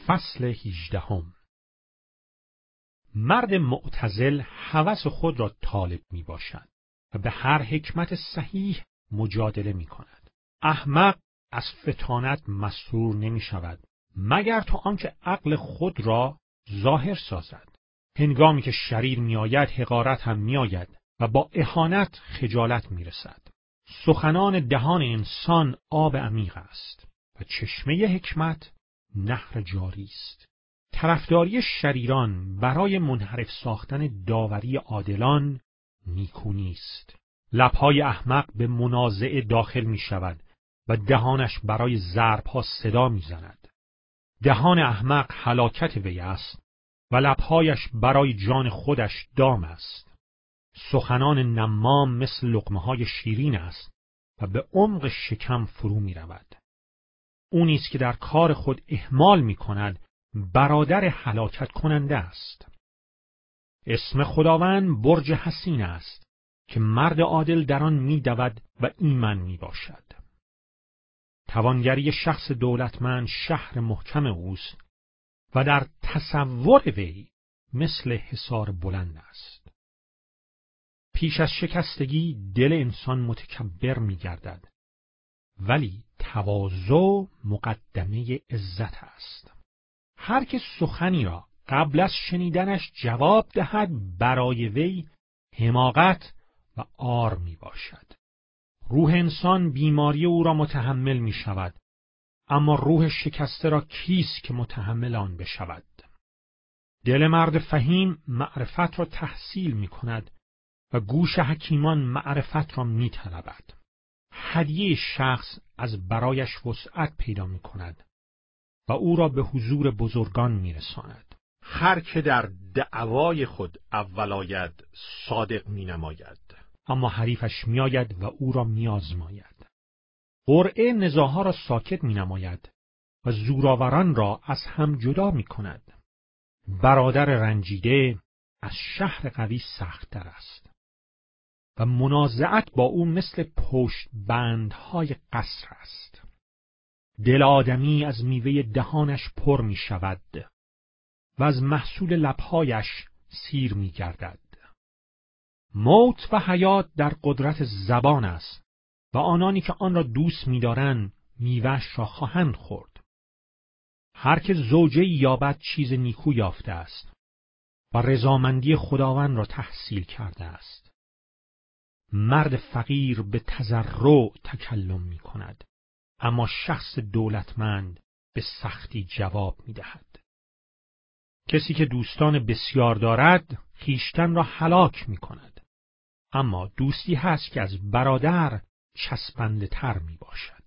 فصل 18. مرد معتزل هوس خود را طالب می باشد و به هر حکمت صحیح مجادله می کند. احمق از فطانت مسرور نمی شود مگر تا آنکه عقل خود را ظاهر سازد. هنگامی که شریر می آید حقارت هم می آید و با اهانت خجالت می رسد. سخنان دهان انسان آب عمیق است و چشمه حکمت نهر جاری است. طرفداری شریران برای منحرف ساختن داوری عادلان نیکو نیست. لبهای احمق به منازعه داخل می شود و دهانش برای ضربها صدا می زند. دهان احمق هلاکت وی است و لبهایش برای جان خودش دام است. سخنان نمام مثل لقمه‌های شیرین است و به عمق شکم فرو می رود. او نیز که در کار خود اهمال می کند برادر هلاکت کننده است. اسم خداوند برج حصین است که مرد عادل در آن می دود و ایمن می باشد. توانگری شخص دولتمند شهر محکم اوست و در تصور وی مثل حصار بلند است. پیش از شکستگی دل انسان متکبر می گردد، ولی تواضع مقدمه عزت است. هر که سخنی را قبل از شنیدنش جواب دهد برای وی حماقت و عار می باشد. روح انسان بیماری او را متحمل می شود، اما روح شکسته را کیست که متحمل آن بشود؟ دل مرد فهیم معرفت را تحصیل می کند و گوش حکیمان معرفت را می طلبد. هدیه شخص از برایش وسعت پیدا می کند و او را به حضور بزرگان می رساند. هر که در دعوای خود اول آید صادق می نماید، اما حریفش می آید و او را می آزماید. قرعه نزاعها را ساکت می نماید و زورآوران را از هم جدا می کند. برادر رنجیده از شهر قوی سخت‌تر است و منازعت با او مثل پشت بندهای قصر است. دل آدمی از میوه دهانش پر می شود و از محصول لبهایش سیر می گردد. موت و حیات در قدرت زبان است و آنانی که آن را دوست می دارند میوه‌اش را خواهند خورد. هر که زوجه یابد چیز نیکو یافته است و رضامندی خداوند را تحصیل کرده است. مرد فقیر به تضرع تکلم می کند، اما شخص دولتمند به سختی جواب می دهد. کسی که دوستان بسیار دارد خویشتن را هلاک می کند، اما دوستی هست که از برادر چسبنده تر می باشد.